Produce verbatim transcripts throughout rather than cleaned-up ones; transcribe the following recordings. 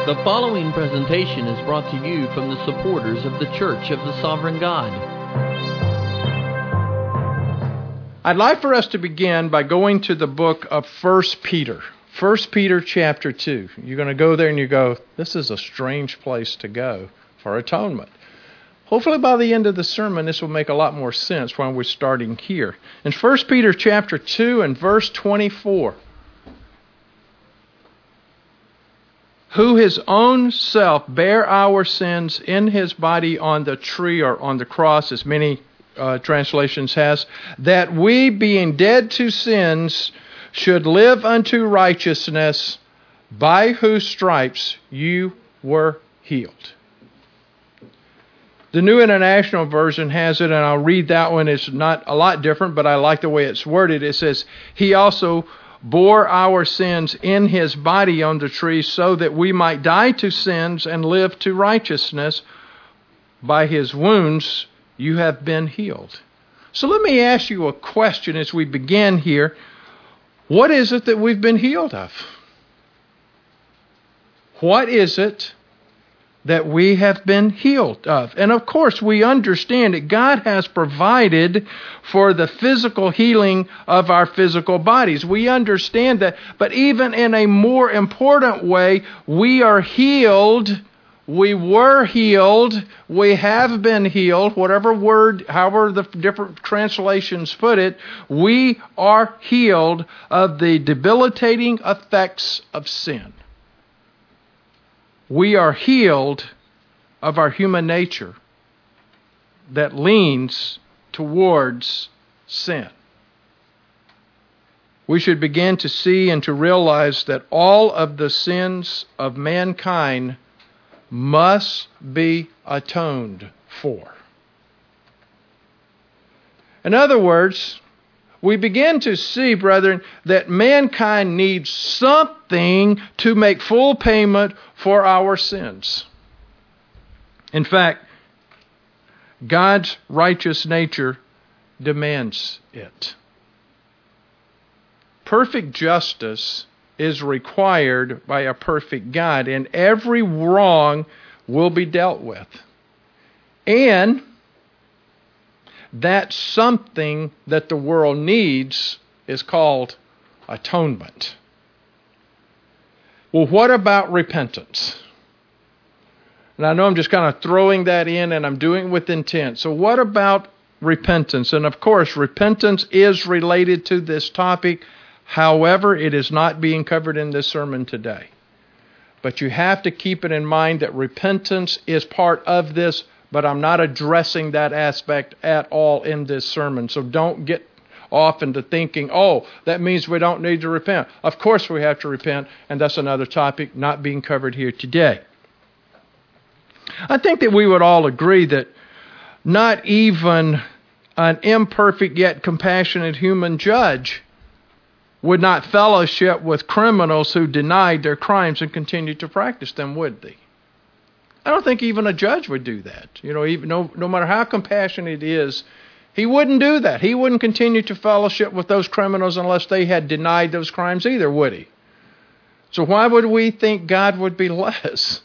The following presentation is brought to you from the supporters of the Church of the Sovereign God. I'd like for us to begin by going to the book of First Peter. First Peter chapter two. You're going to go there and you go, this is a strange place to go for atonement. Hopefully by the end of the sermon, this will make a lot more sense when we're starting here. In First Peter chapter two and verse twenty-four, who his own self bare our sins in his body on the tree or on the cross, as many uh, translations has, that we, being dead to sins, should live unto righteousness, by whose stripes you were healed. The New International Version has it, and I'll read that one. It's not a lot different, but I like the way it's worded. It says, he also bore our sins in his body on the tree so that we might die to sins and live to righteousness. By his wounds you have been healed. So let me ask you a question as we begin here. What is it that we've been healed of? What is it that we have been healed of? And of course, we understand that God has provided for the physical healing of our physical bodies. We understand that, but even in a more important way, we are healed. We were healed. We have been healed. Whatever word, however the different translations put it, we are healed of the debilitating effects of sin. We are healed of our human nature that leans towards sin. We should begin to see and to realize that all of the sins of mankind must be atoned for. In other words, we begin to see, brethren, that mankind needs something to make full payment for our sins. In fact, God's righteous nature demands it. Perfect justice is required by a perfect God, and every wrong will be dealt with. And that something that the world needs is called atonement. Well, what about repentance? And I know I'm just kind of throwing that in, and I'm doing it with intent. So what about repentance? And of course, repentance is related to this topic. However, it is not being covered in this sermon today. But you have to keep it in mind that repentance is part of this, but I'm not addressing that aspect at all in this sermon. So don't get off into thinking, oh, that means we don't need to repent. Of course we have to repent, and that's another topic not being covered here today. I think that we would all agree that not even an imperfect yet compassionate human judge would not fellowship with criminals who denied their crimes and continued to practice them, would they? I don't think even a judge would do that. You know, even no, no matter how compassionate he is, he wouldn't do that. He wouldn't continue to fellowship with those criminals unless they had denied those crimes either, would he? So why would we think God would be less?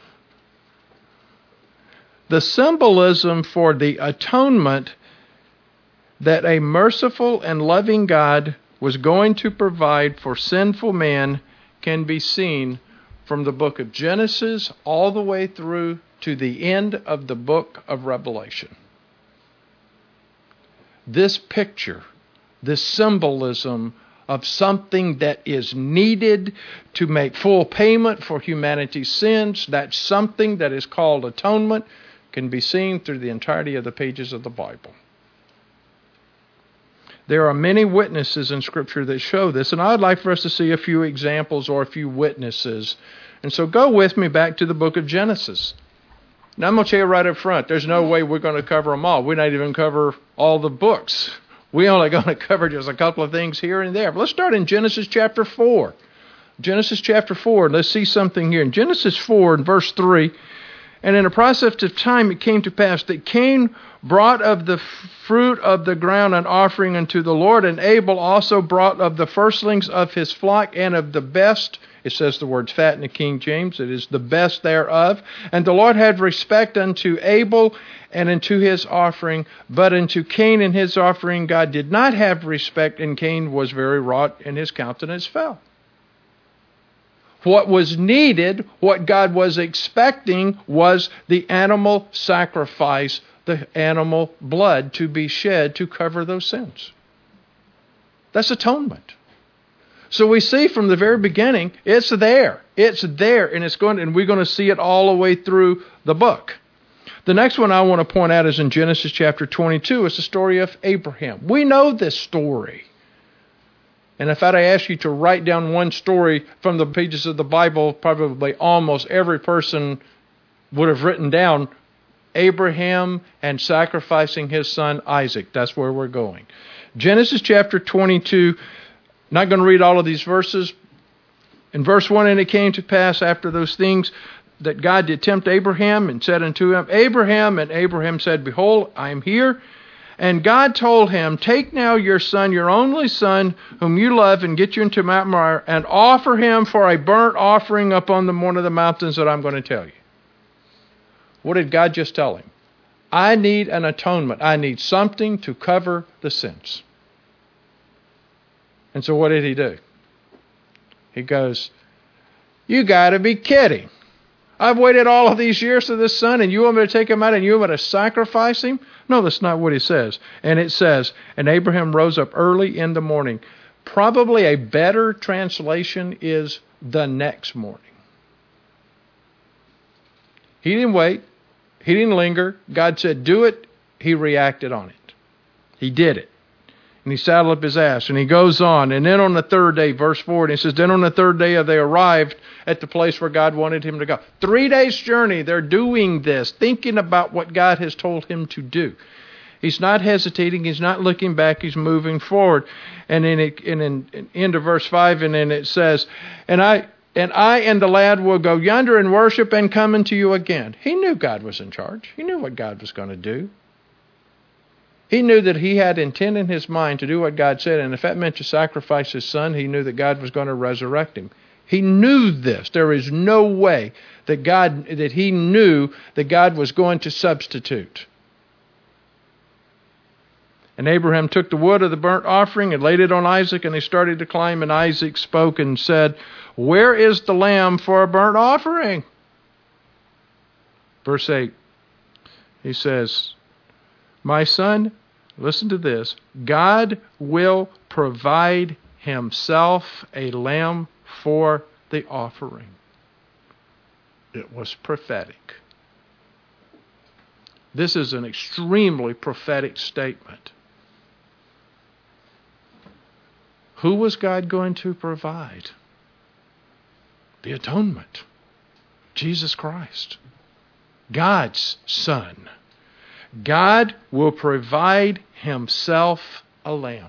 The symbolism for the atonement that a merciful and loving God was going to provide for sinful man can be seen from the book of Genesis all the way through to the end of the book of Revelation. This picture, this symbolism of something that is needed to make full payment for humanity's sins, that something that is called atonement, can be seen through the entirety of the pages of the Bible. There are many witnesses in Scripture that show this, and I'd like for us to see a few examples or a few witnesses. And so go with me back to the book of Genesis. Now I'm going to tell you right up front, there's no way we're going to cover them all. We're not even cover all the books. We're only going to cover just a couple of things here and there. But let's start in Genesis chapter four. Genesis chapter four, let's see something here. In Genesis four, in verse three, And in the process of time it came to pass that Cain brought of the fruit of the ground an offering unto the Lord, and Abel also brought of the firstlings of his flock and of the best. It says the word fat in the King James. It is the best thereof. And the Lord had respect unto Abel and unto his offering, but unto Cain and his offering God did not have respect, and Cain was very wroth, and his countenance fell. What was needed, what God was expecting, was the animal sacrifice, the animal blood to be shed to cover those sins. That's atonement. So we see from the very beginning, it's there. It's there, and it's going, and we're going to see it all the way through the book. The next one I want to point out is in Genesis chapter twenty-two. It's the story of Abraham. We know this story. And if I'd ask you to write down one story from the pages of the Bible, probably almost every person would have written down Abraham and sacrificing his son Isaac. That's where we're going. Genesis chapter twenty-two, not going to read all of these verses. In verse one, and it came to pass after those things that God did tempt Abraham and said unto him, Abraham, and Abraham said, Behold, I am here. And God told him, Take now your son, your only son, whom you love, and get you into Mount Moriah, and offer him for a burnt offering upon the one of the mountains that I'm going to tell you. What did God just tell him? I need an atonement. I need something to cover the sins. And so what did he do? He goes, You got to be kidding. I've waited all of these years for this son, and you want me to take him out and you want me to sacrifice him? No, that's not what he says. And it says, and Abraham rose up early in the morning. Probably a better translation is the next morning. He didn't wait. He didn't linger. God said, do it. He reacted on it. He did it. And he saddled up his ass, and he goes on. And then on the third day, verse four, and he says, Then on the third day they arrived at the place where God wanted him to go. Three days' journey, they're doing this, thinking about what God has told him to do. He's not hesitating. He's not looking back. He's moving forward. And in, it, and in, in into verse five, and then it says, And I and I and the lad will go yonder and worship and come unto you again. He knew God was in charge. He knew what God was going to do. He knew that he had intent in his mind to do what God said, and if that meant to sacrifice his son, he knew that God was going to resurrect him. He knew this. There is no way that God that he knew that God was going to substitute. And Abraham took the wood of the burnt offering and laid it on Isaac, and they started to climb, and Isaac spoke and said, Where is the lamb for a burnt offering? Verse eight, he says, My son, listen to this. God will provide himself a lamb for the offering. It was prophetic. This is an extremely prophetic statement. Who was God going to provide? The atonement. Jesus Christ. God's Son. God will provide himself a lamb.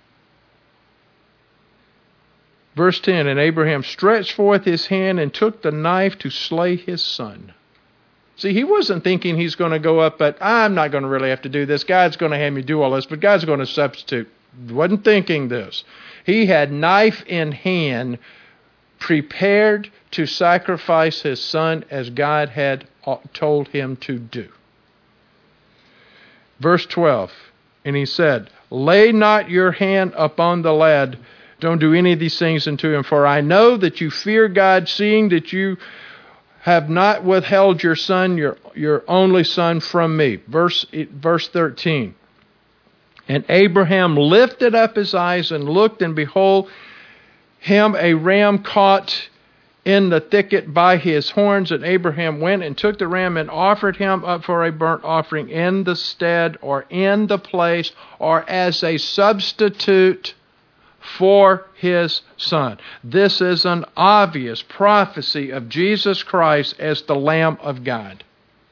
Verse ten, And Abraham stretched forth his hand and took the knife to slay his son. See, he wasn't thinking he's going to go up, but I'm not going to really have to do this. God's going to have me do all this, but God's going to substitute. He wasn't thinking this. He had knife in hand, prepared to sacrifice his son as God had told him to do. Verse twelve, and he said, Lay not your hand upon the lad. Don't do any of these things unto him, for I know that you fear God, seeing that you have not withheld your son, your, your only son, from me. Verse, verse thirteen. And Abraham lifted up his eyes and looked, and behold, him a ram caught in the thicket by his horns. And Abraham went and took the ram and offered him up for a burnt offering in the stead, or in the place, or as a substitute for his son. This is an obvious prophecy of Jesus Christ as the Lamb of God.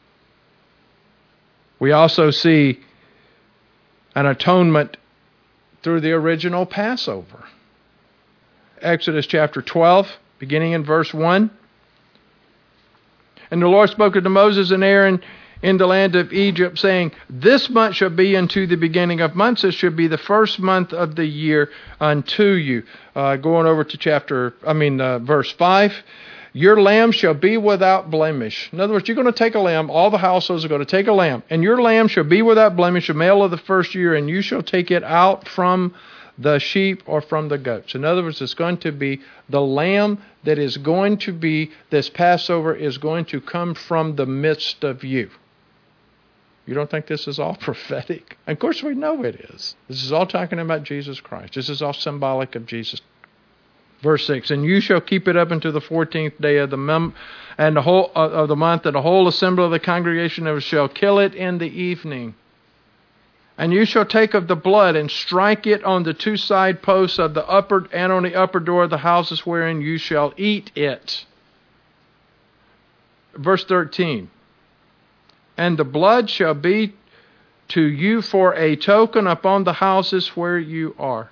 We also see an atonement through the original Passover. Exodus chapter twelve, beginning in verse one. And the Lord spoke unto Moses and Aaron in the land of Egypt, saying, This month shall be unto the beginning of months. It should be the first month of the year unto you. Uh, going over to chapter, I mean, uh, verse five. Your lamb shall be without blemish. In other words, you're going to take a lamb. All the households are going to take a lamb. And your lamb shall be without blemish, a male of the first year, and you shall take it out from the sheep or from the goats. In other words, it's going to be the lamb that is going to be, this Passover is going to come from the midst of you. You don't think this is all prophetic? Of course we know it is. This is all talking about Jesus Christ. This is all symbolic of Jesus. Verse six, and you shall keep it up until the fourteenth day of the mem- and the whole uh, of the month, and the whole assembly of the congregation shall kill it in the evening. And you shall take of the blood and strike it on the two side posts of the upper and on the upper door of the houses wherein you shall eat it. Verse thirteen. And the blood shall be to you for a token upon the houses where you are.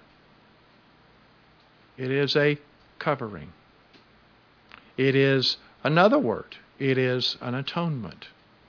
It is a covering. It is another word. It is an atonement.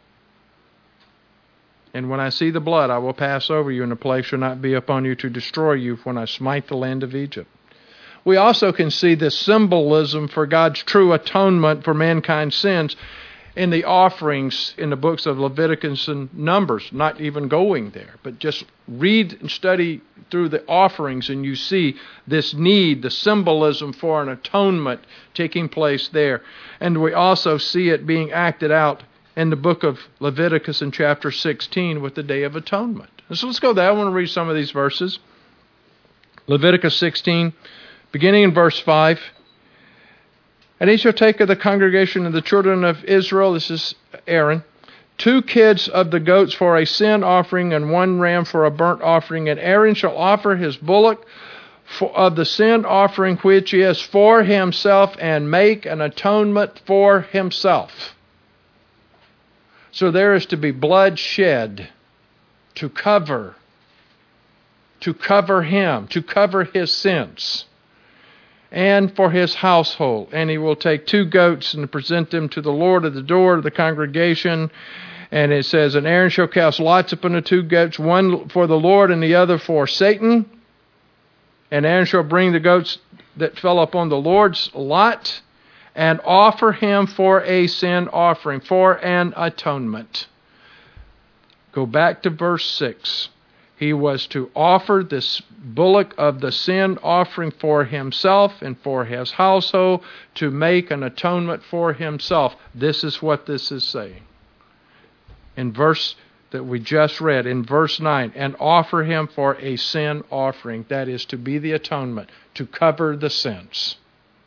And when I see the blood, I will pass over you, and the plague shall not be upon you to destroy you when I smite the land of Egypt. We also can see this symbolism for God's true atonement for mankind's sins in the offerings in the books of Leviticus and Numbers, not even going there, but just read and study through the offerings and you see this need, the symbolism for an atonement taking place there. And we also see it being acted out in the book of Leviticus in chapter sixteen with the Day of Atonement. So let's go there. I want to read some of these verses. Leviticus sixteen, beginning in verse five. And he shall take of the congregation of the children of Israel, this is Aaron, two kids of the goats for a sin offering and one ram for a burnt offering. And Aaron shall offer his bullock for, of the sin offering which is for himself, and make an atonement for himself. So there is to be blood shed to cover, to cover him, to cover his sins, and for his household. And he will take two goats and present them to the Lord at the door of the congregation. And it says, and Aaron shall cast lots upon the two goats, one for the Lord and the other for Satan. And Aaron shall bring the goats that fell upon the Lord's lot and offer him for a sin offering, for an atonement. Go back to verse six. He was to offer this bullock of the sin offering for himself and for his household to make an atonement for himself. This is what this is saying. In verse that we just read, in verse nine, and offer him for a sin offering. That is to be the atonement, to cover the sins.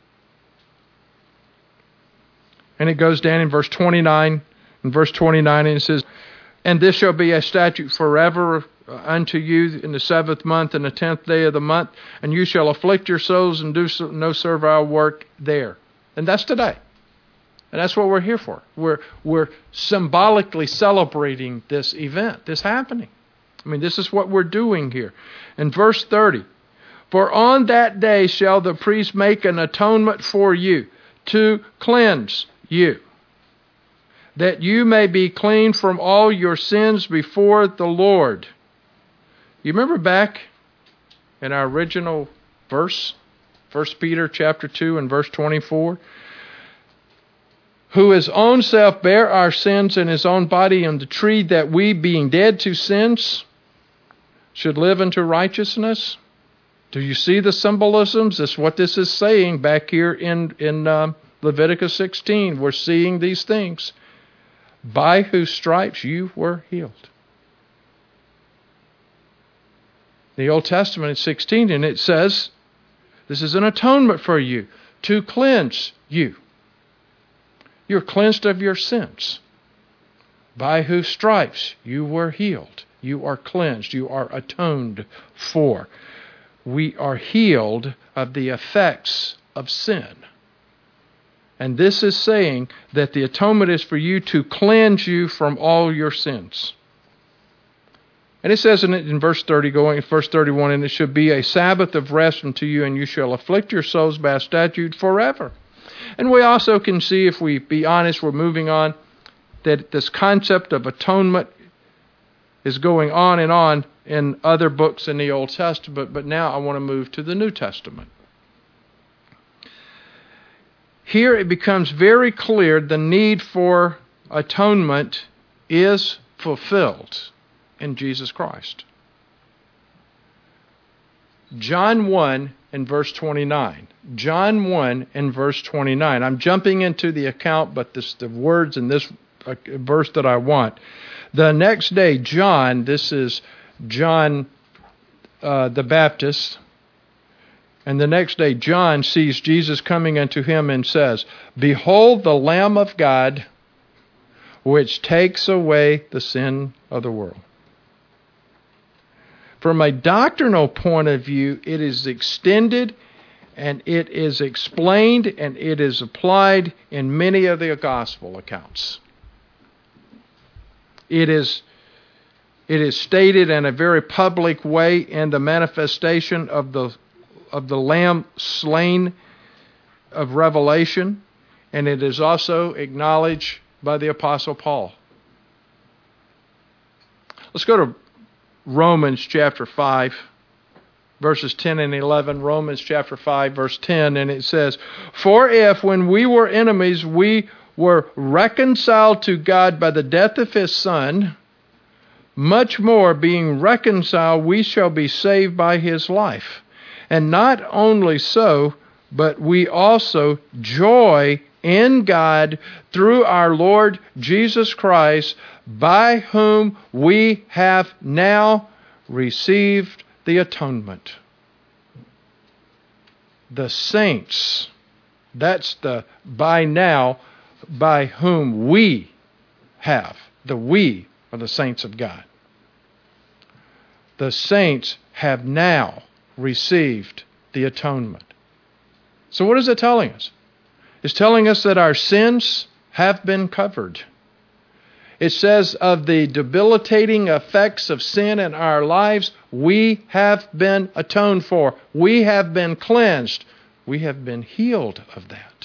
And it goes down in verse twenty-nine, in verse twenty-nine, and it says, and this shall be a statute forever unto you in the seventh month and the tenth day of the month, and you shall afflict your souls and do no servile work there. And that's today. And that's what we're here for. We're, we're symbolically celebrating this event, this happening. I mean, this is what we're doing here. In verse thirty, for on that day shall the priest make an atonement for you to cleanse you, that you may be clean from all your sins before the Lord. You remember back in our original verse, First Peter chapter two and verse twenty-four, who his own self bare our sins in his own body on the tree, that we, being dead to sins, should live unto righteousness. Do you see the symbolisms? That's what this is saying back here in, in uh, Leviticus sixteen. We're seeing these things. By whose stripes you were healed. The Old Testament in sixteen, and it says, this is an atonement for you, to cleanse you. You're cleansed of your sins. By whose stripes you were healed. You are cleansed. You are atoned for. We are healed of the effects of sin. And this is saying that the atonement is for you to cleanse you from all your sins. And it says in, in verse thirty, going verse thirty-one, and it should be a Sabbath of rest unto you, and you shall afflict your souls by a statute forever. And we also can see, if we be honest, we're moving on, that this concept of atonement is going on and on in other books in the Old Testament, but now I want to move to the New Testament. Here it becomes very clear the need for atonement is fulfilled in Jesus Christ. John one and verse twenty-nine. John one and verse twenty-nine. I'm jumping into the account, but this, the words in this uh, verse that I want. The next day, John, this is John uh, the Baptist, and the next day John sees Jesus coming unto him and says, "Behold the Lamb of God, which takes away the sin of the world." From a doctrinal point of view, it is extended and it is explained and it is applied in many of the gospel accounts. It is, it is stated in a very public way in the manifestation of the, of the Lamb slain of Revelation, and it is also acknowledged by the Apostle Paul. Let's go to Romans chapter five, verses ten and eleven. Romans chapter five, verse ten, and it says, "For if when we were enemies we were reconciled to God by the death of His Son, much more being reconciled we shall be saved by His life. And not only so, but we also joy in God through our Lord Jesus Christ, by whom we have now received the atonement." The saints, that's the by now, by whom we have. The we are the saints of God. The saints have now received the atonement. So what is it telling us? It's telling us that our sins have been covered. It says of the debilitating effects of sin in our lives, we have been atoned for. We have been cleansed. We have been healed of that.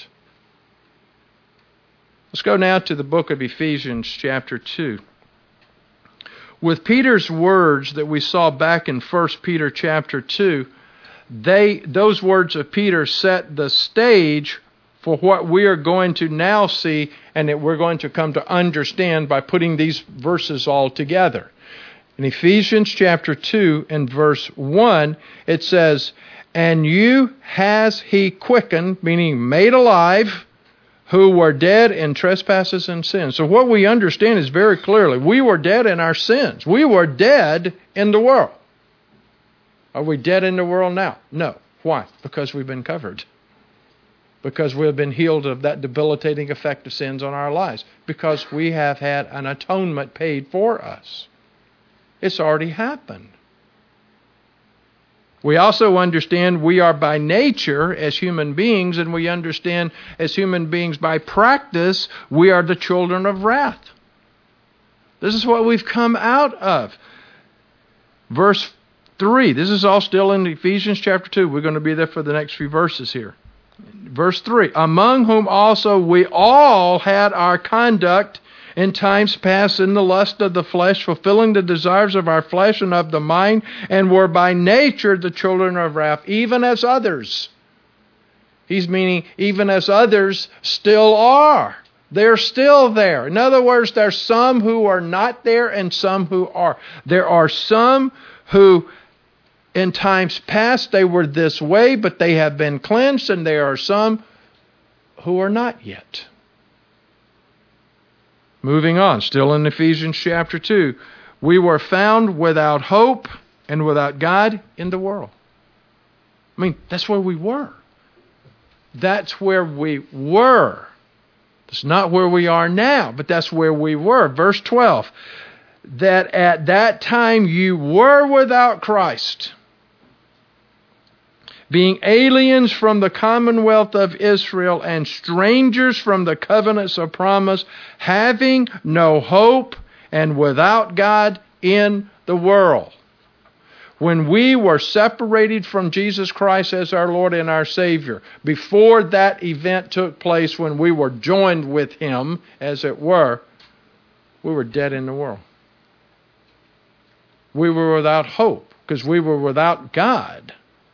Let's go now to the book of Ephesians chapter two. With Peter's words that we saw back in First Peter chapter two, they those words of Peter set the stage for what we are going to now see and that we're going to come to understand by putting these verses all together. In Ephesians chapter two and verse one, it says, "And you has He quickened," meaning made alive, "who were dead in trespasses and sins." So what we understand is very clearly, we were dead in our sins. We were dead in the world. Are we dead in the world now? No. Why? Because we've been covered. Because we have been healed of that debilitating effect of sins on our lives. Because we have had an atonement paid for us. It's already happened. We also understand we are by nature as human beings, and we understand as human beings by practice, we are the children of wrath. This is what we've come out of. Verse three, this is all still in Ephesians chapter two. We're going to be there for the next few verses here. Verse three, "Among whom also we all had our conduct in times past in the lust of the flesh, fulfilling the desires of our flesh and of the mind, and were by nature the children of wrath, even as others." He's meaning even as others still are. They're still there. In other words, there's some who are not there and some who are. There are some who in times past they were this way, but they have been cleansed, and there are some who are not yet. Moving on, still in Ephesians chapter two, "We were found without hope and without God in the world." I mean, that's where we were. That's where we were. It's not where we are now, but that's where we were. Verse twelve, "That at that time you were without Christ, being aliens from the commonwealth of Israel and strangers from the covenants of promise, having no hope and without God in the world." When we were separated from Jesus Christ as our Lord and our Savior, before that event took place when we were joined with Him, as it were, we were dead in the world. We were without hope because we were without God.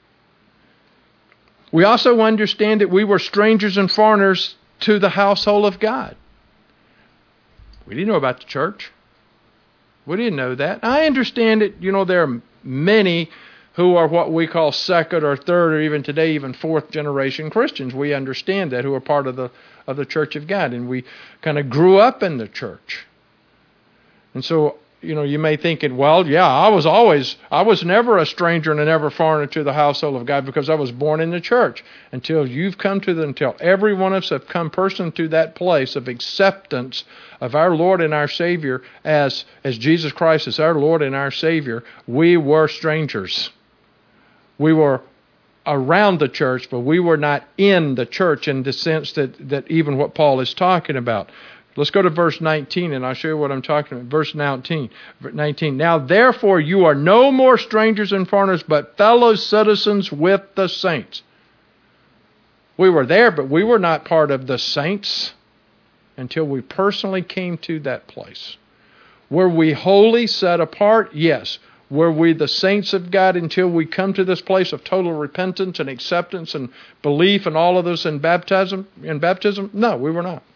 We also understand that we were strangers and foreigners to the household of God. We didn't know about the church. We didn't know that. I understand that, you know, there are many who are what we call second or third or even today even fourth generation Christians. We understand that, who are part of the of the Church of God, and we kind of grew up in the church. And so, you know, you may think, well, yeah, I was always, I was never a stranger and never foreigner to the household of God because I was born in the church. Until you've come to the, until every one of us have come personally to that place of acceptance of our Lord and our Savior as, as Jesus Christ as our Lord and our Savior, we were strangers. We were around the church, but we were not in the church in the sense that, that even what Paul is talking about. Let's go to verse nineteen, and I'll show you what I'm talking about. Verse nineteen. Now, therefore, you are no more strangers and foreigners, but fellow citizens with the saints. We were there, but we were not part of the saints until we personally came to that place. Were we wholly set apart? Yes. Were we the saints of God until we come to this place of total repentance and acceptance and belief and all of this in baptism? In baptism? No, we were not.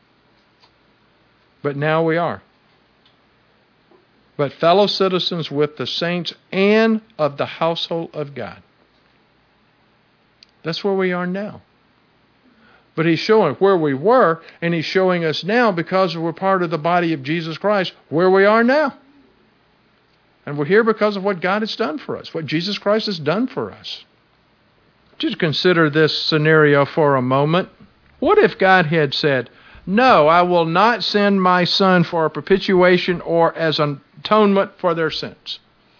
But now we are. But fellow citizens with the saints and of the household of God. That's where we are now. But He's showing where we were, and He's showing us now, because we're part of the body of Jesus Christ, where we are now. And we're here because of what God has done for us, what Jesus Christ has done for us. Just consider this scenario for a moment. What if God had said, no, I will not send my Son for a propitiation or as an atonement for their sins?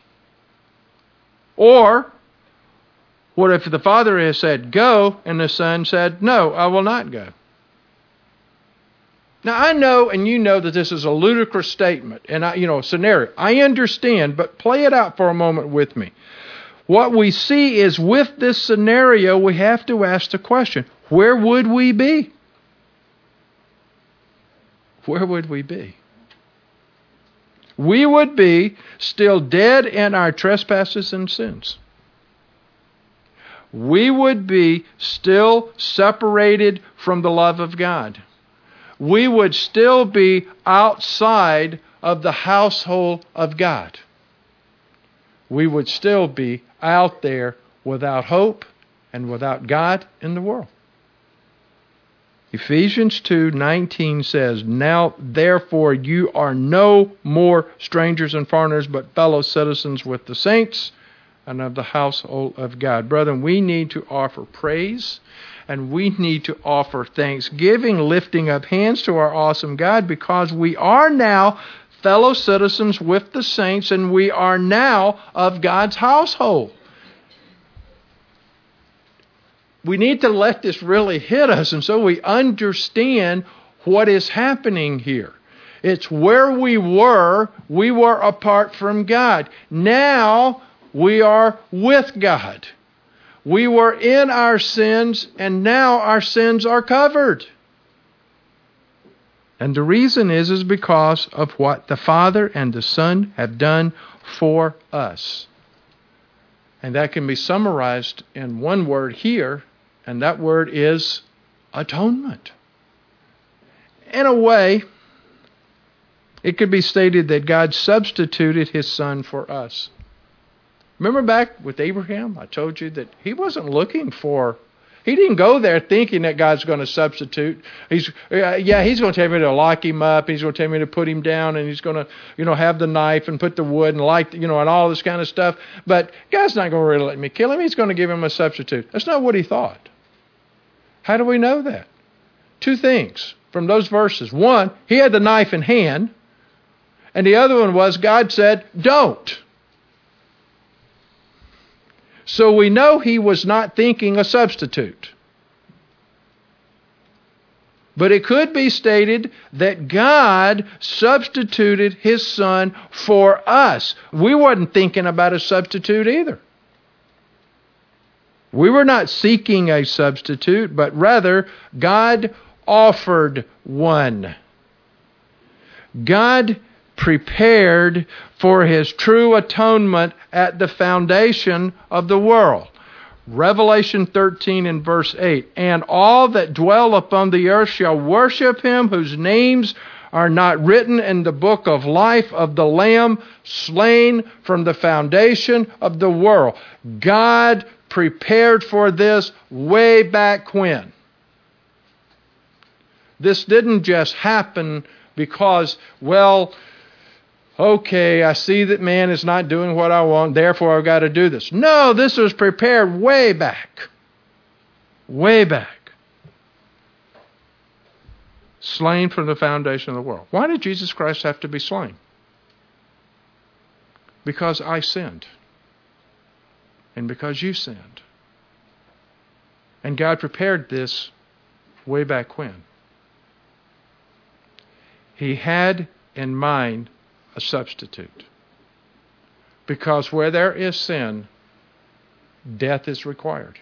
Or, what if the Father has said, go, and the Son said, no, I will not go? Now, I know, and you know, that this is a ludicrous statement, and I, you know, scenario. I understand, but play it out for a moment with me. What we see is, with this scenario, we have to ask the question, where would we be? Where would we be? We would be still dead in our trespasses and sins. We would be still separated from the love of God. We would still be outside of the household of God. We would still be out there without hope and without God in the world. Ephesians two nineteen says, now therefore you are no more strangers and foreigners, but fellow citizens with the saints and of the household of God. Brethren, we need to offer praise and we need to offer thanksgiving, lifting up hands to our awesome God, because we are now fellow citizens with the saints and we are now of God's household. We need to let this really hit us, and so we understand what is happening here. It's where we were, we were apart from God. Now we are with God. We were in our sins, and now our sins are covered. And the reason is, is because of what the Father and the Son have done for us. And that can be summarized in one word here, and that word is atonement. In a way, it could be stated that God substituted His Son for us. Remember back with Abraham? I told you that he wasn't looking for, he didn't go there thinking that God's going to substitute. He's, uh, yeah, He's going to tell me to lock him up. He's going to tell me to put him down, and He's going to, you know, have the knife and put the wood and light, you know, and all this kind of stuff. But God's not going to really let me kill him. He's going to give him a substitute. That's not what he thought. How do we know that? Two things from those verses. One, he had the knife in hand, and the other one was God said, don't. So we know he was not thinking a substitute. But it could be stated that God substituted His Son for us. We wasn't thinking about a substitute either. We were not seeking a substitute, but rather God offered one. God prepared for His true atonement at the foundation of the world. Revelation thirteen and verse eight, and all that dwell upon the earth shall worship Him, whose names are not written in the book of life of the Lamb, slain from the foundation of the world. God prepared for this way back when. This didn't just happen because, well, okay, I see that man is not doing what I want, therefore I've got to do this. No, this was prepared way back. Way back. Slain from the foundation of the world. Why did Jesus Christ have to be slain? Because I sinned. And because you sinned. And God prepared this way back when. He had in mind a substitute. Because where there is sin, death is required.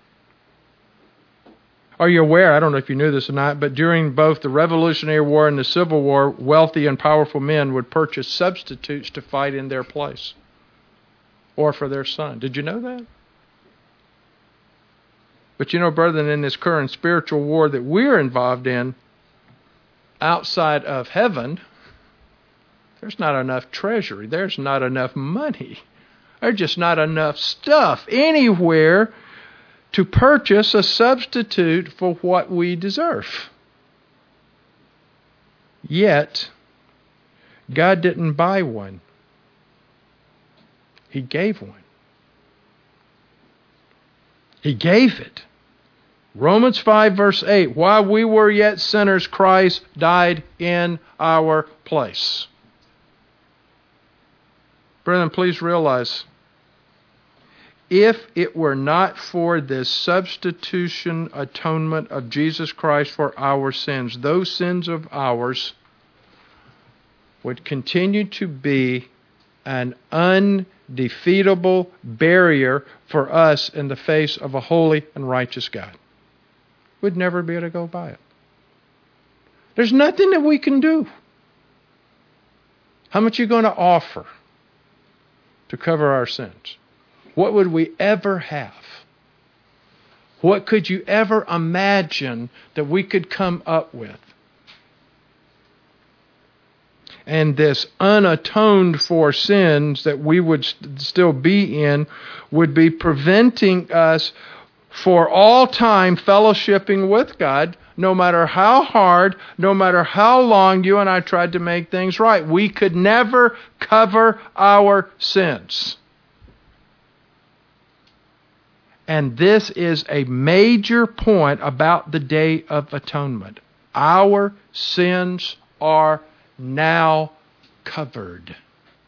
Are you aware, I don't know if you knew this or not, but during both the Revolutionary War and the Civil War, wealthy and powerful men would purchase substitutes to fight in their place or for their son. Did you know that? But you know, brethren, in this current spiritual war that we're involved in, outside of heaven, there's not enough treasury. There's not enough money. There's just not enough stuff anywhere to purchase a substitute for what we deserve. Yet, God didn't buy one. He gave one. He gave it. Romans five verse eight, while we were yet sinners, Christ died in our place. Brethren, please realize, if it were not for this substitution atonement of Jesus Christ for our sins, those sins of ours would continue to be an undefeatable barrier for us in the face of a holy and righteous God. We'd never be able to go by it. There's nothing that we can do. How much are you going to offer to cover our sins? What would we ever have? What could you ever imagine that we could come up with? And this unatoned for sins that we would st- still be in would be preventing us for all time fellowshipping with God, no matter how hard, no matter how long you and I tried to make things right. We could never cover our sins. And this is a major point about the Day of Atonement. Our sins are now covered.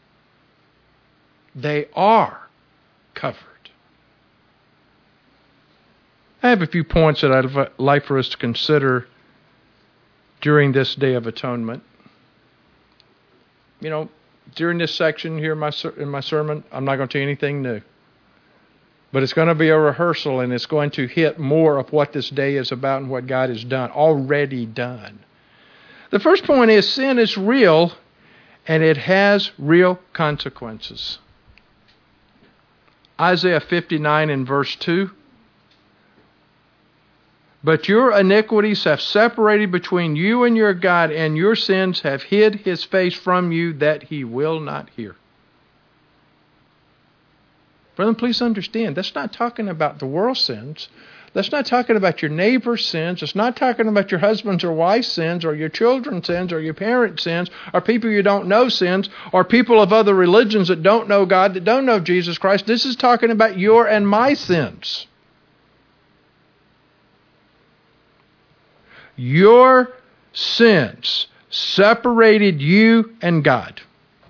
They are covered. I have a few points that I'd like for us to consider during this Day of Atonement. You know, during this section here in my, in my sermon, I'm not going to tell you anything new. But it's going to be a rehearsal, and it's going to hit more of what this day is about and what God has done, already done. The first point is sin is real, and it has real consequences. Isaiah fifty-nine and verse two. But your iniquities have separated between you and your God, and your sins have hid His face from you that He will not hear. Brethren, please understand, that's not talking about the world's sins. That's not talking about your neighbor's sins. It's not talking about your husband's or wife's sins, or your children's sins, or your parents' sins, or people you don't know sins, or people of other religions that don't know God, that don't know Jesus Christ. This is talking about your and my sins. Your sins separated you and God.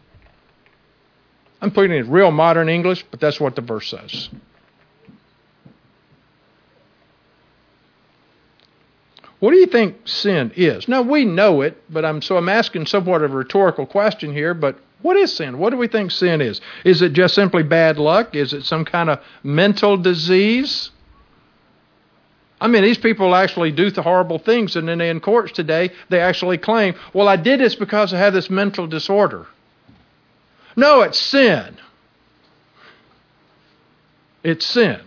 I'm putting it in real modern English, but that's what the verse says. What do you think sin is? Now, we know it, but I'm so I'm asking somewhat of a rhetorical question here, but what is sin? What do we think sin is? Is it just simply bad luck? Is it some kind of mental disease? I mean, these people actually do the horrible things, and then in courts today, they actually claim, well, I did this because I have this mental disorder. No, it's sin. It's sin.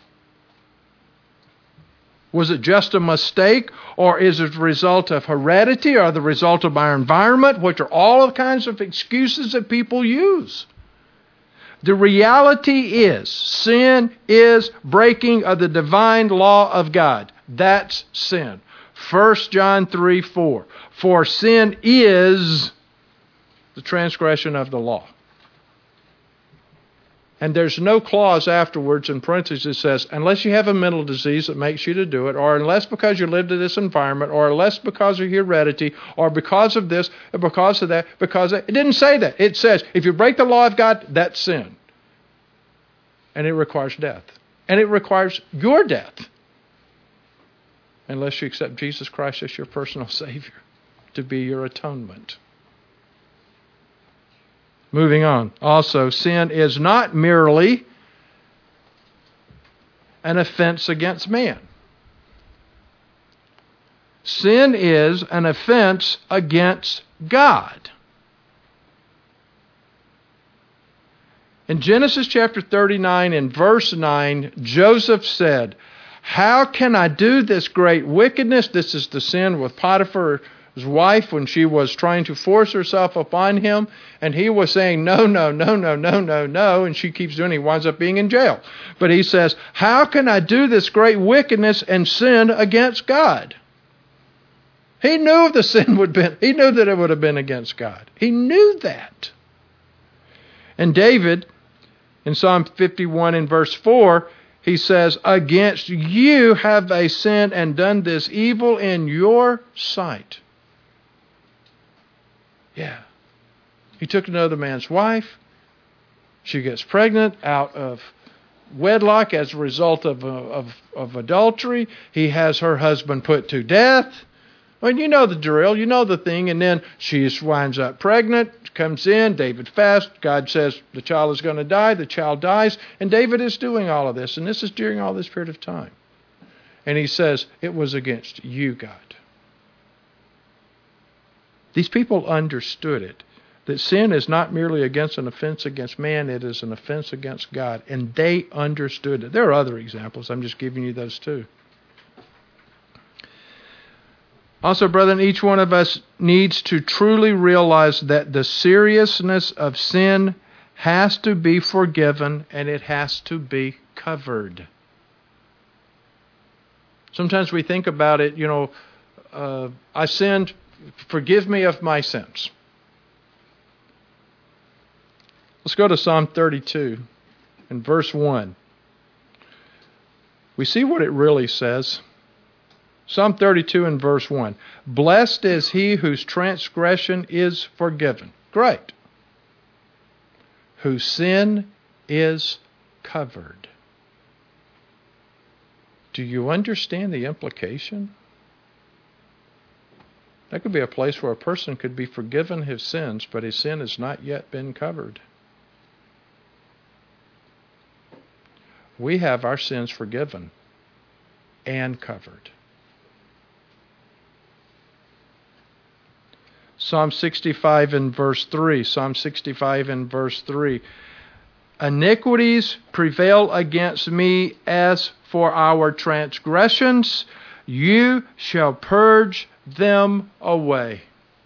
Was it just a mistake, or is it the result of heredity, or the result of our environment, which are all the kinds of excuses that people use? The reality is, sin is breaking of the divine law of God. That's sin. First John three four. For sin is the transgression of the law. And there's no clause afterwards in parentheses that says, unless you have a mental disease that makes you to do it, or unless because you lived in this environment, or unless because of heredity, or because of this, or because of that, because of, it didn't say that. It says, if you break the law of God, that's sin. And it requires death. And it requires your death. Unless you accept Jesus Christ as your personal Savior to be your atonement. Moving on. Also, sin is not merely an offense against man. Sin is an offense against God. In Genesis chapter thirty-nine and verse nine, Joseph said, how can I do this great wickedness? This is the sin with Potiphar's wife when she was trying to force herself upon him. And he was saying, no, no, no, no, no, no, no. And she keeps doing it. He winds up being in jail. But he says, how can I do this great wickedness and sin against God? He knew the sin would be, he knew that it would have been against God. He knew that. And David, in Psalm fifty-one and verse four, he says, against you have I sinned and done this evil in your sight. Yeah. He took another man's wife. She gets pregnant out of wedlock as a result of, of, of adultery. He has her husband put to death. Well, you know the drill. You know the thing. And then she winds up pregnant, comes in, David fasts. God says the child is going to die. The child dies. And David is doing all of this. And this is during all this period of time. And he says, it was against you, God. These people understood it. That sin is not merely against an offense against man. It is an offense against God. And they understood it. There are other examples. I'm just giving you those two. Also, brethren, each one of us needs to truly realize that the seriousness of sin has to be forgiven and it has to be covered. Sometimes we think about it, you know, uh, I sinned, forgive me of my sins. Let's go to Psalm thirty-two and verse one. We see what it really says. Psalm thirty-two and verse one. Blessed is he whose transgression is forgiven. Great. Whose sin is covered. Do you understand the implication? That could be a place where a person could be forgiven his sins, but his sin has not yet been covered. We have our sins forgiven and covered. Psalm sixty-five and verse three. Psalm sixty-five and verse three. Iniquities prevail against me, as for our transgressions, you shall purge them away.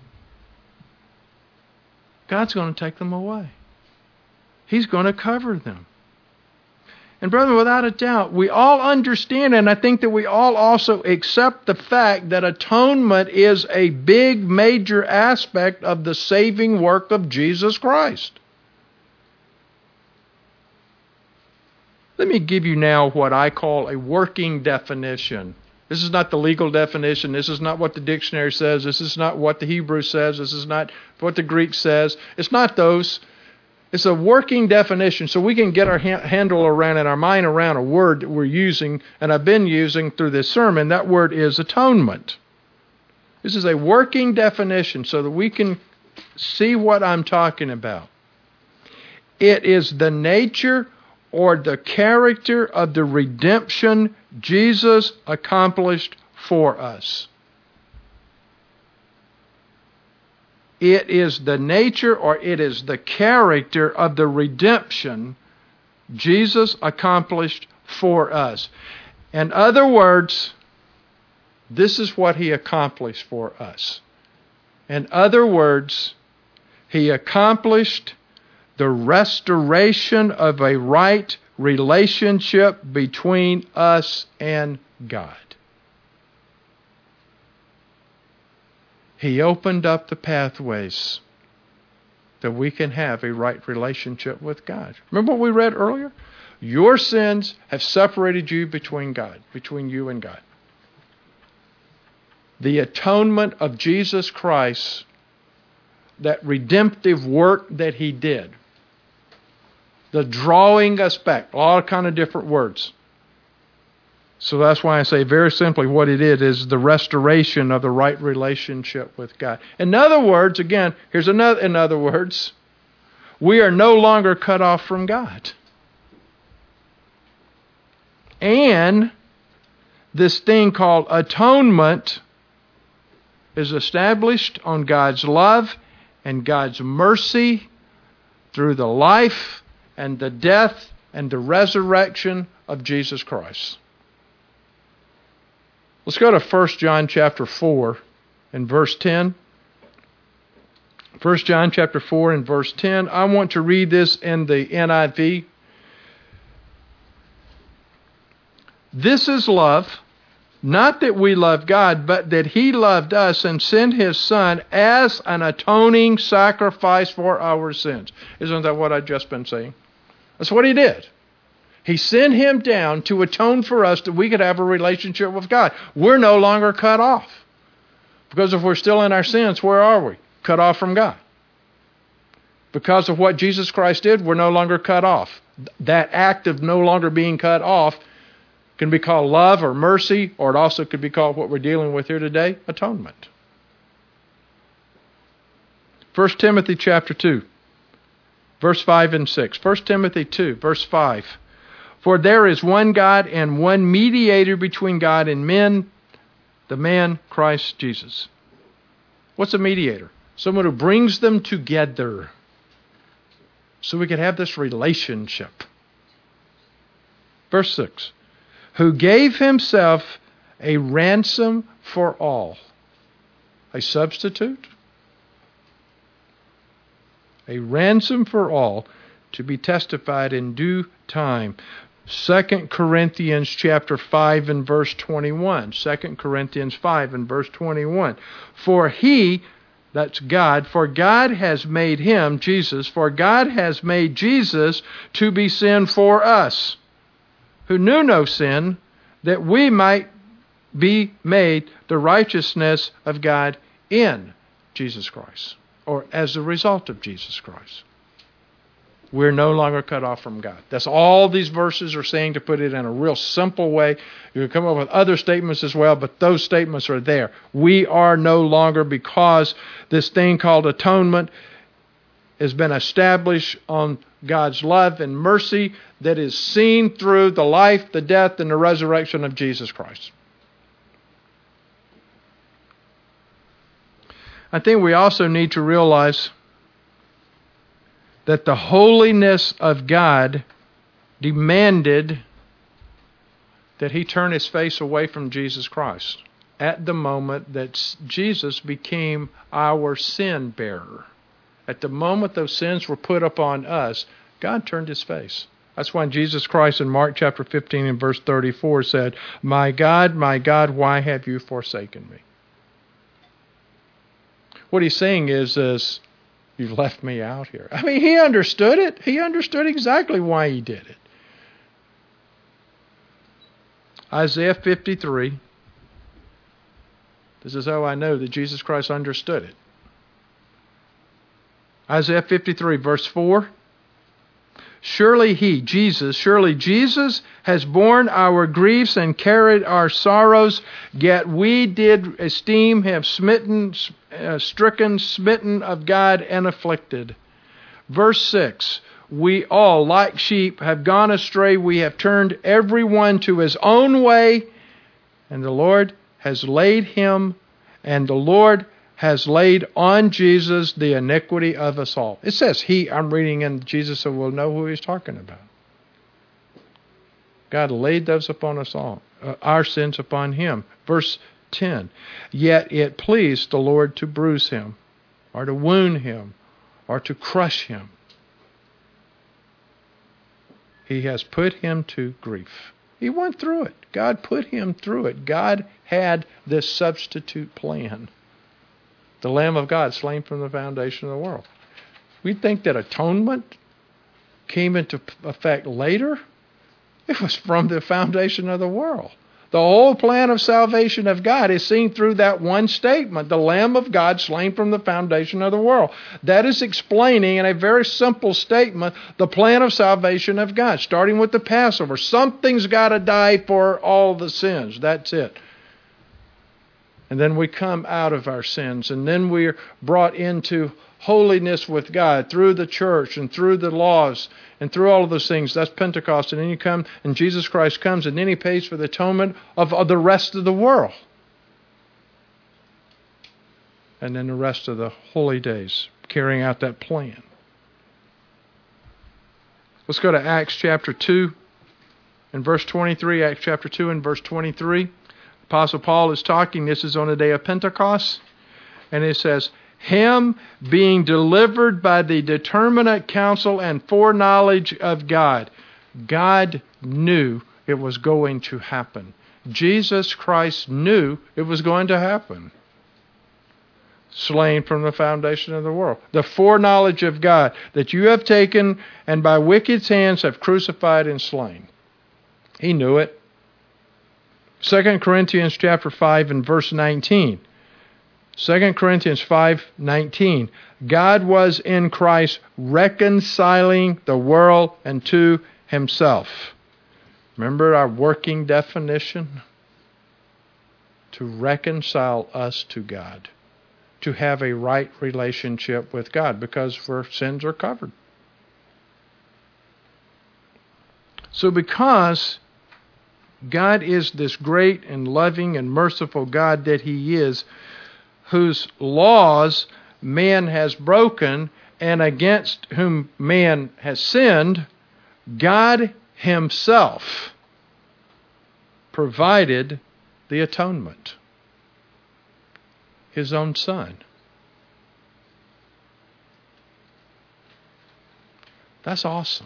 God's going to take them away. He's going to cover them. And brethren, without a doubt, we all understand, and I think that we all also accept the fact that atonement is a big, major aspect of the saving work of Jesus Christ. Let me give you now what I call a working definition. This is not the legal definition. This is not what the dictionary says. This is not what the Hebrew says. This is not what the Greek says. It's not those. It's a working definition so we can get our ha- handle around and our mind around a word that we're using, and I've been using through this sermon. That word is atonement. This is a working definition so that we can see what I'm talking about. It is the nature or the character of the redemption Jesus accomplished for us. It is the nature or it is the character of the redemption Jesus accomplished for us. In other words, this is what He accomplished for us. In other words, He accomplished the restoration of a right relationship between us and God. He opened up the pathways that we can have a right relationship with God. Remember what we read earlier? Your sins have separated you between God, between you and God. The atonement of Jesus Christ, that redemptive work that He did, the drawing us back, all kind of different words. So that's why I say very simply what it is, is the restoration of the right relationship with God. In other words, again, here's another, in other words, we are no longer cut off from God. And this thing called atonement is established on God's love and God's mercy through the life and the death and the resurrection of Jesus Christ. Let's go to First John chapter four and verse ten. First John chapter four and verse ten. I want to read this in the N I V. This is love, not that we love God, but that He loved us and sent His Son as an atoning sacrifice for our sins. Isn't that what I've just been saying? That's what He did. He sent Him down to atone for us that we could have a relationship with God. We're no longer cut off. Because if we're still in our sins, where are we? Cut off from God. Because of what Jesus Christ did, we're no longer cut off. That act of no longer being cut off can be called love or mercy, or it also could be called what we're dealing with here today, atonement. First Timothy chapter two, verse five and six. First Timothy two, verse five. For there is one God and one mediator between God and men, the man Christ Jesus. What's a mediator? Someone who brings them together so we can have this relationship. Verse six. Who gave Himself a ransom for all. A substitute? A ransom for all to be testified in due time. Second Corinthians chapter five and verse twenty-one. Second Corinthians five and verse twenty-one. For He, that's God, for God has made Him, Jesus, for God has made Jesus to be sin for us, who knew no sin, that we might be made the righteousness of God in Jesus Christ, or as a result of Jesus Christ. We're no longer cut off from God. That's all these verses are saying, to put it in a real simple way. You can come up with other statements as well, but those statements are there. We are no longer, because this thing called atonement has been established on God's love and mercy that is seen through the life, the death, and the resurrection of Jesus Christ. I think we also need to realize that the holiness of God demanded that He turn His face away from Jesus Christ at the moment that Jesus became our sin bearer. At the moment those sins were put upon us, God turned His face. That's why Jesus Christ in Mark chapter fifteen and verse thirty-four said, My God, my God, why have you forsaken me? What He's saying is, is you've left me out here. I mean, He understood it. He understood exactly why He did it. Isaiah fifty-three. This is how I know that Jesus Christ understood it. Isaiah fifty-three, verse four. Surely He, Jesus, surely Jesus has borne our griefs and carried our sorrows, yet we did esteem Him smitten, uh, stricken, smitten of God, and afflicted. Verse six, we all, like sheep, have gone astray. We have turned every one to his own way, and the Lord has laid Him, and the Lord has laid on Jesus the iniquity of us all. It says He, I'm reading in Jesus, so we'll know who He's talking about. God laid those upon us all, uh, our sins upon Him. Verse ten, yet it pleased the Lord to bruise Him, or to wound Him, or to crush Him. He has put Him to grief. He went through it. God put Him through it. God had this substitute plan. The Lamb of God slain from the foundation of the world. We think that atonement came into effect later. It was from the foundation of the world. The whole plan of salvation of God is seen through that one statement, the Lamb of God slain from the foundation of the world. That is explaining in a very simple statement the plan of salvation of God, starting with the Passover. Something's got to die for all the sins. That's it. And then we come out of our sins, and then we're brought into holiness with God through the church and through the laws and through all of those things. That's Pentecost. And then you come, and Jesus Christ comes, and then He pays for the atonement of, of the rest of the world. And then the rest of the holy days, carrying out that plan. Let's go to Acts chapter two and verse twenty-three. Acts chapter two and verse twenty-three. Apostle Paul is talking. This is on the day of Pentecost. And it says, Him being delivered by the determinate counsel and foreknowledge of God. God knew it was going to happen. Jesus Christ knew it was going to happen. Slain from the foundation of the world. The foreknowledge of God that you have taken and by wicked hands have crucified and slain. He knew it. Second Corinthians chapter five and verse nineteen. Second Corinthians five nineteen. God was in Christ reconciling the world unto Himself. Remember our working definition? To reconcile us to God. To have a right relationship with God, because our sins are covered. So because God is this great and loving and merciful God that He is, whose laws man has broken and against whom man has sinned, God Himself provided the atonement. His own Son. That's awesome.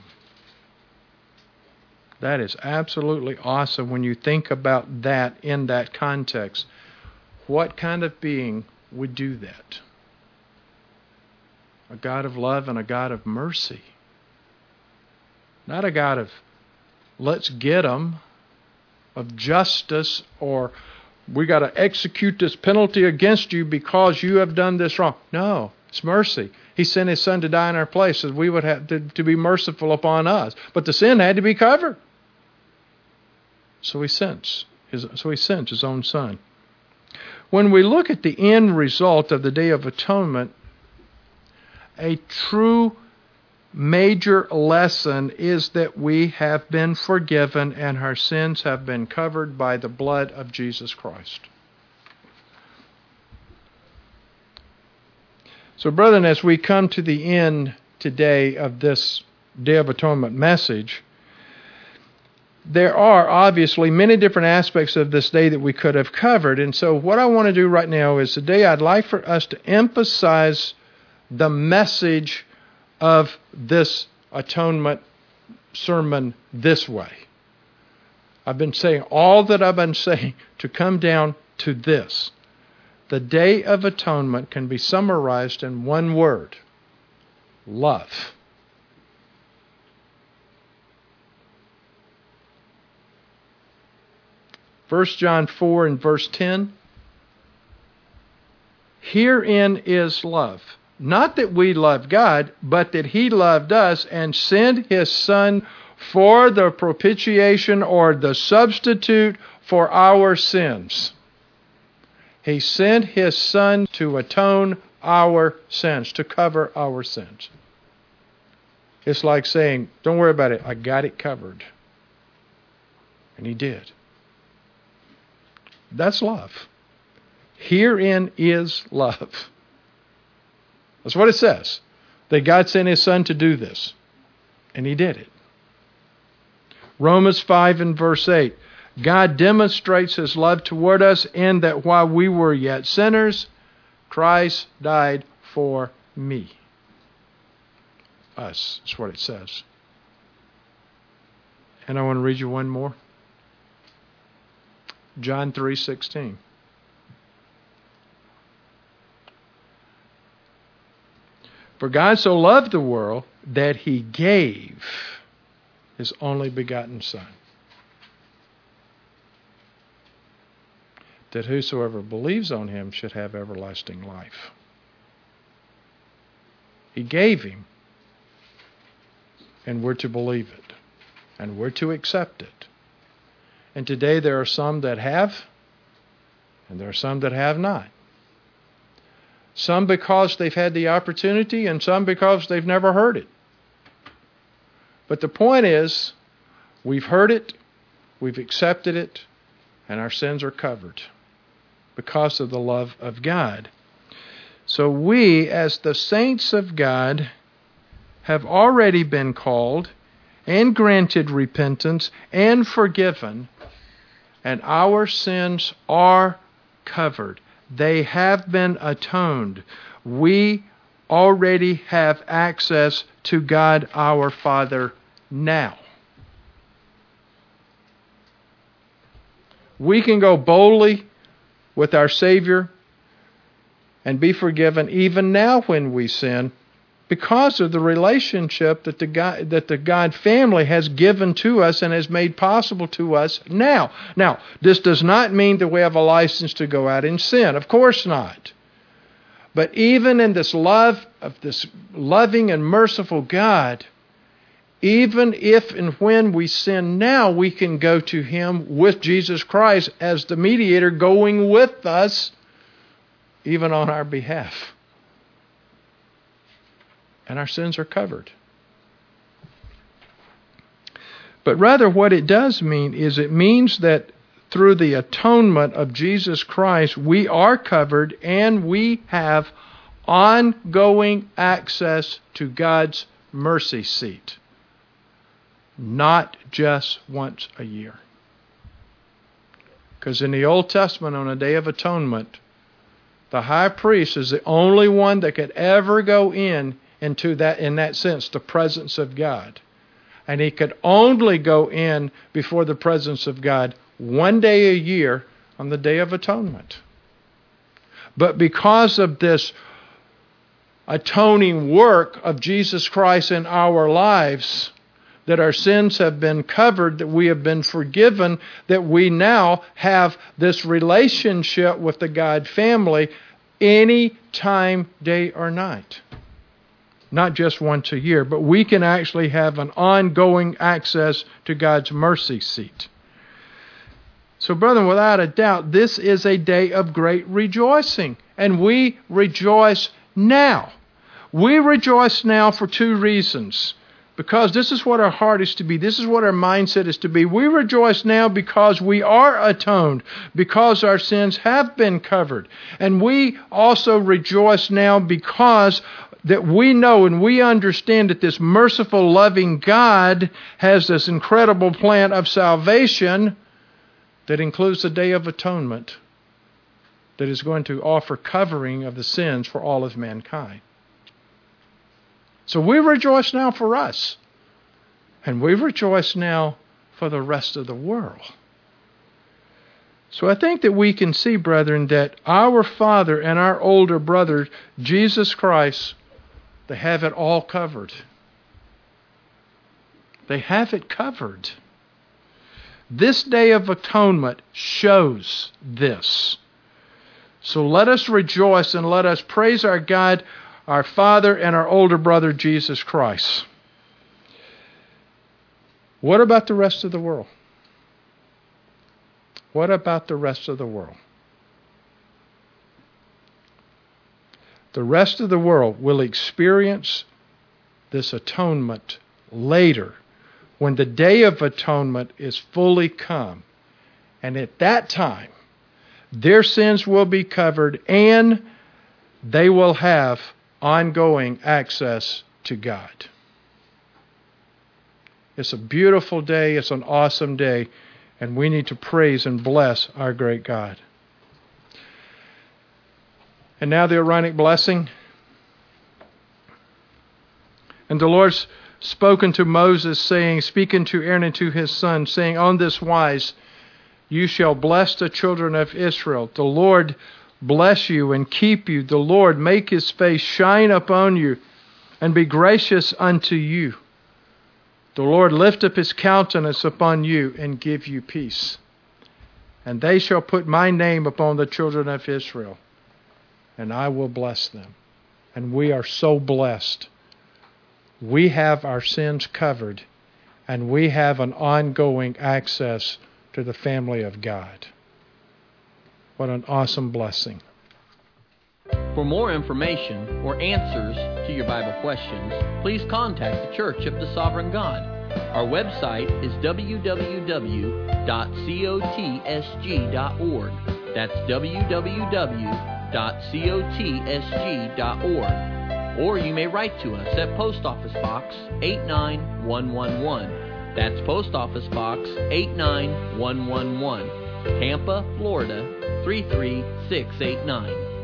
That is absolutely awesome when you think about that in that context. What kind of being would do that? A God of love and a God of mercy. Not a God of let's get them, of justice, or we got to execute this penalty against you because you have done this wrong. No, it's mercy. He sent His Son to die in our place so we would have to, to be merciful upon us. But the sin had to be covered. So He sent his, so He sent His own Son. When we look at the end result of the Day of Atonement, a true major lesson is that we have been forgiven and our sins have been covered by the blood of Jesus Christ. So, brethren, as we come to the end today of this Day of Atonement message, there are obviously many different aspects of this day that we could have covered. And so what I want to do right now is today I'd like for us to emphasize the message of this atonement sermon this way. I've been saying all that I've been saying to come down to this. The Day of Atonement can be summarized in one word: love. First John four and verse ten. Herein is love, Not that we love God, but that He loved us and sent His Son for the propitiation or the substitute for our sins. He sent His Son to atone our sins, to cover our sins. It's like saying, don't worry about it, I got it covered. And He did. That's love. Herein is love. That's what it says. That God sent His Son to do this. And He did it. Romans five and verse eight. God demonstrates His love toward us in that while we were yet sinners, Christ died for me. Us. That's what it says. And I want to read you one more. John three sixteen. For God so loved the world that He gave His only begotten Son, that whosoever believes on Him should have everlasting life. He gave Him, and we're to believe it, and we're to accept it. And today there are some that have, and there are some that have not. Some because they've had the opportunity, and some because they've never heard it. But the point is, we've heard it, we've accepted it, and our sins are covered because of the love of God. So we, as the saints of God, have already been called and granted repentance and forgiven, and our sins are covered. They have been atoned. We already have access to God our Father now. We can go boldly with our Savior and be forgiven even now when we sin, because of the relationship that the God, that the God family has given to us and has made possible to us now. Now, this does not mean that we have a license to go out and sin. Of course not. But even in this love of this loving and merciful God, even if and when we sin now, we can go to Him with Jesus Christ as the mediator going with us, even on our behalf. And our sins are covered. But rather what it does mean is it means that through the atonement of Jesus Christ, we are covered and we have ongoing access to God's mercy seat. Not just once a year. Because in the Old Testament, on a Day of Atonement, the high priest is the only one that could ever go in into that, in that sense, the presence of God. And he could only go in before the presence of God one day a year on the Day of Atonement. But because of this atoning work of Jesus Christ in our lives, that our sins have been covered, that we have been forgiven, that we now have this relationship with the God family any time, day or night. Not just once a year, but we can actually have an ongoing access to God's mercy seat. So, brethren, without a doubt, this is a day of great rejoicing. And we rejoice now. We rejoice now for two reasons. Because this is what our heart is to be. This is what our mindset is to be. We rejoice now because we are atoned, because our sins have been covered. And we also rejoice now because that we know and we understand that this merciful, loving God has this incredible plan of salvation that includes the Day of Atonement that is going to offer covering of the sins for all of mankind. So we rejoice now for us. And we rejoice now for the rest of the world. So I think that we can see, brethren, that our Father and our older brother, Jesus Christ, they have it all covered. They have it covered. This Day of Atonement shows this. So let us rejoice and let us praise our God, our Father and our older brother, Jesus Christ. What about the rest of the world? What about the rest of the world? The rest of the world will experience this atonement later, when the day of atonement is fully come. And at that time, their sins will be covered and they will have ongoing access to God. It's a beautiful day. It's an awesome day. And we need to praise and bless our great God. And now the Aaronic blessing. And the Lord's spoken to Moses, saying, speaking to Aaron and to his son, saying, on this wise you shall bless the children of Israel. The Lord bless you and keep you. The Lord make his face shine upon you and be gracious unto you. The Lord lift up his countenance upon you and give you peace. And they shall put my name upon the children of Israel, and I will bless them. And we are so blessed. We have our sins covered, and we have an ongoing access to the family of God. What an awesome blessing. For more information or answers to your Bible questions, please contact the Church of the Sovereign God. Our website is w w w dot cotsg dot org. That's w w w dot cotsg dot org. Or you may write to us at Post Office Box eight nine one one one. That's Post Office Box eight nine one one one, Tampa, Florida three three six eight nine.